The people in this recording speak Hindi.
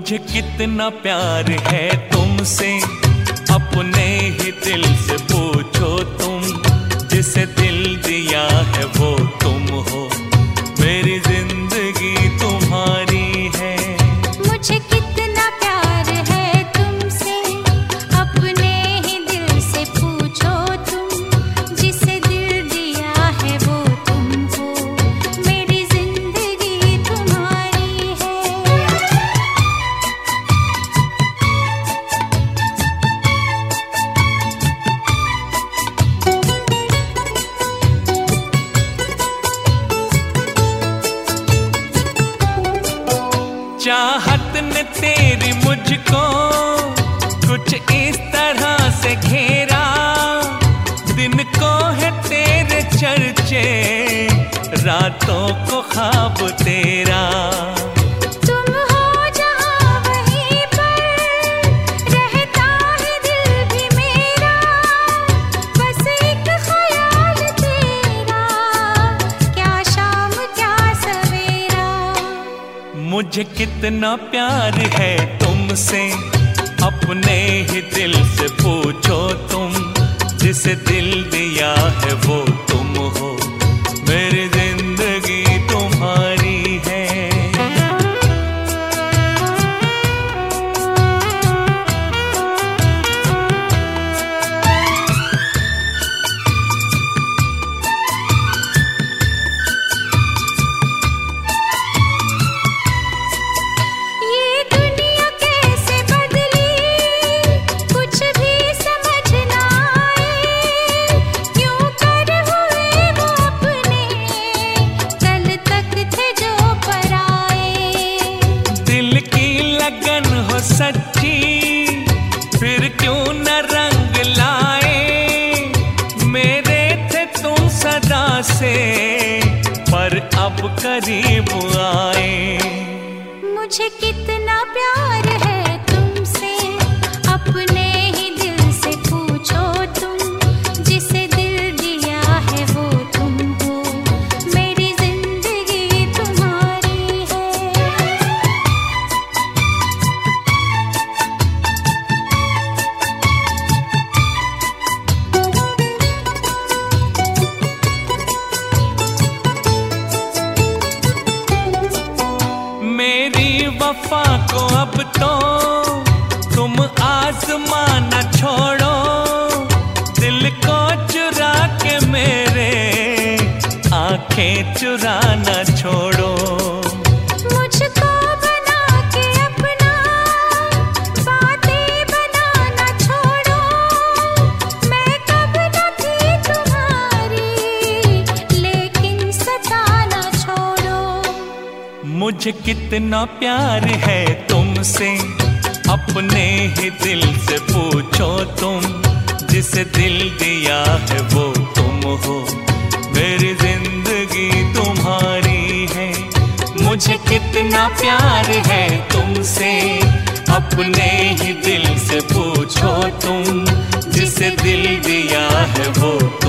मुझे कितना प्यार है तुमसे, अपने ही दिल से पूछो तुम। जिसे दिल दिया है वो तुम हो, मेरी जिंदगी तुम्हारी है। मुझे कितना प्यार है तुमसे, अपने ही दिल से पूछो तुम। जिसे दिल दिया है वो तुम हो, मेरी जिंदगी तुम्हारी है। चाहत ने तेरी मुझको कुछ इस तरह से घेरा, दिन को है तेरे चर्चे, रातों को ख्वाब तेरा। तुम हो जहाँ वहीं पर, रहता है दिल भी मेरा, बस एक ख्याल तेरा, क्या शाम क्या सवेरा। मुझे कितना प्यार है तुमसे, अपने ही दिल से पूछो तुम। जिसे दिल दिया है वो तुम हो, मेरी जिंदगी तुम्हारी है। सच्ची फिर क्यों न रंग लाए, मेरे थे तुम सदा से, पर अब करीब आए। मुझे कितना प्यार है तुमसे, अपने ही दिल से पूछो तुम। जिसे दिल दिया है वो तुम हो, मेरी जिंदगी तुम्हारी है। मेरी वफा को अब तो तुम आजमाना छोड़ो, दिल को चुरा के मेरे आंखें चुराना छोड़ो। मुझको बना के अपना, बातें बनाना छोड़ो, मैं कब न थी तुम्हारी, लेकिन सताना छोड़ो। मुझे कितना प्यार है तुमसे, अपने ही दिल से पूछो तुम। जिसे दिल दिया है वो तुम हो, मेरी जिंदगी तुम्हारी है। मुझे कितना प्यार है तुमसे, अपने ही दिल से पूछो तुम। जिसे दिल दिया है वो